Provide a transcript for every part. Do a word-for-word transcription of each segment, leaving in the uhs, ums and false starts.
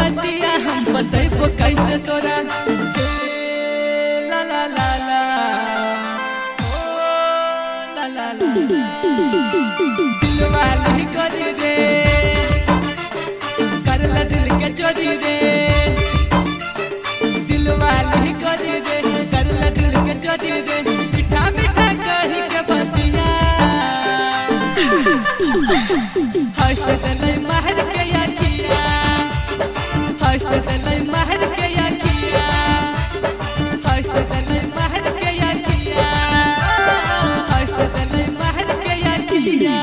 बतिया हम बतैबो कैसे तोरा। ला ला ला ला ओ ला ला ला ला दिलवा नहीं करी रे करला दिल के चोरी रे। दिलवा नहीं करी रे करला दिल के चोरी रे। मीठा मीठा कही के बतिया हंस दले महर के आखिया हंस दले महर के आखिया हंस दले महर के आखिया हंस दले महर के आखिया।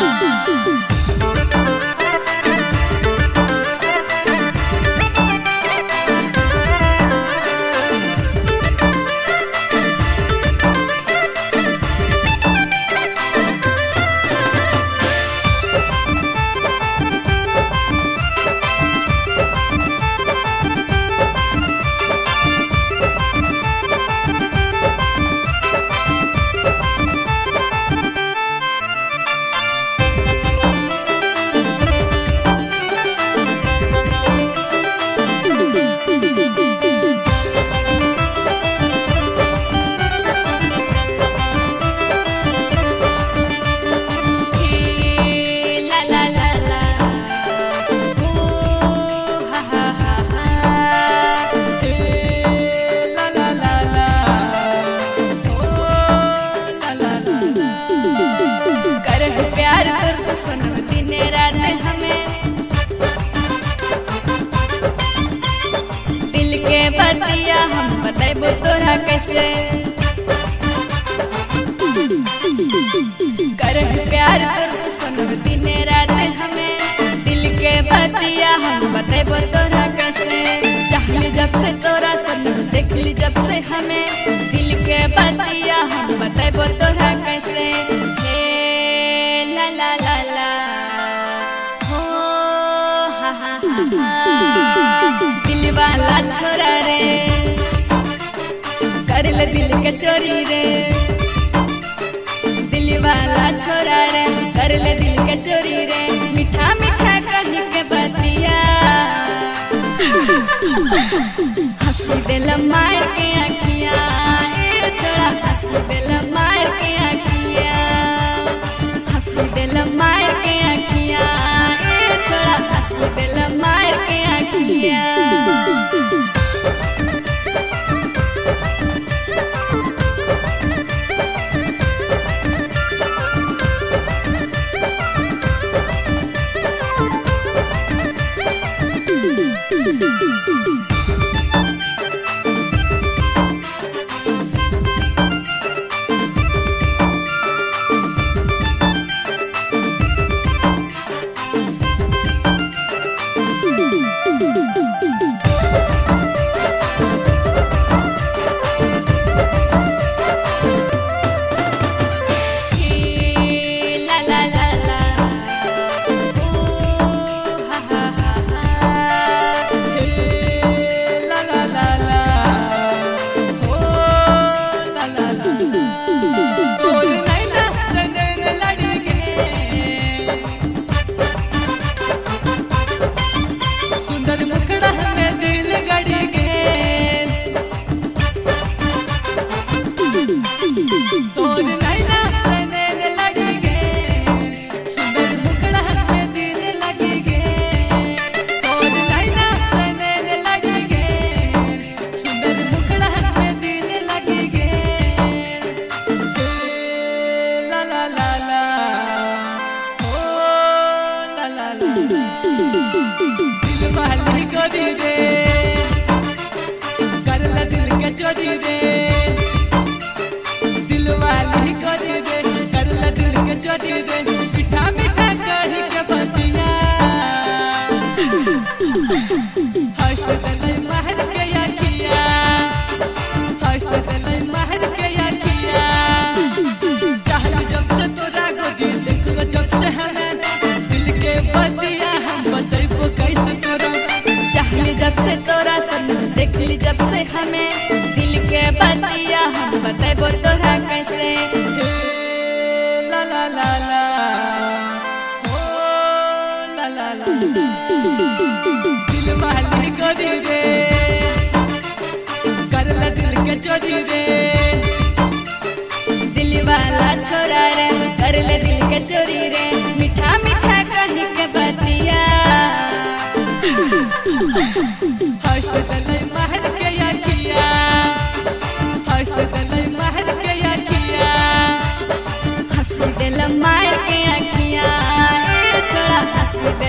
सनम दिन रात हमें दिल के बतिया हम बताइबो तोरा कैसे। करह प्यार तोर से सनम दिन रात हमें दिल के बतिया हम बताइबो तोरा कैसे। चाहली जब से तोरा सनम देखली जब से हमें दिल के बतिया हम बताइबो तोरा कैसे। ला ला ला ला हो हा हा हा हा दिल वाला छोरा रे करल दिल के चोरी रे। दिल वाला छोरा रे करल दिल के चोरी रे। मीठा मीठा कही के बतिया हंसी दिल मार के आखिया ए छोरा हंसी दिल मार के आखिया हंसी दिल मार के आखिया ए छोरा हंसी दिल मार के आखिया। La la la oh ha ha ha ha hey la la la la oh la la la la तोर नैना नैन लड़ी गे सुंदर मुखड़ा में दिल गड़ी गे। तोर नैना नैन लड़ी गे करला दिल के चोरी रे। दिल वाली करी रे करला दिल के चोरी रे। मीठा मीठा कही के बतिया हंस दले महर के आखिया हंस दले महर के आखिया। चाहली जब से तोरा गोदी देखलो जब से हमें दिल के बतिया हम बतैबो कैसे तोरा। चाहली जब से तोरा सनम देखली जब से हमें दिल के बतिया हम बतैबो तोरा कैसे। ला ला ला ला हो ला ला ला ला दिल वाली चोरी रे दिल वाला छोरा रे कर ले दिल के चोरी रे मीठा मीठा कहीं के बतिया हंस दले महर के अखिया हंस दले महर के अखिया हंसी दिल मार के अखिया ए छोड़ा हंसी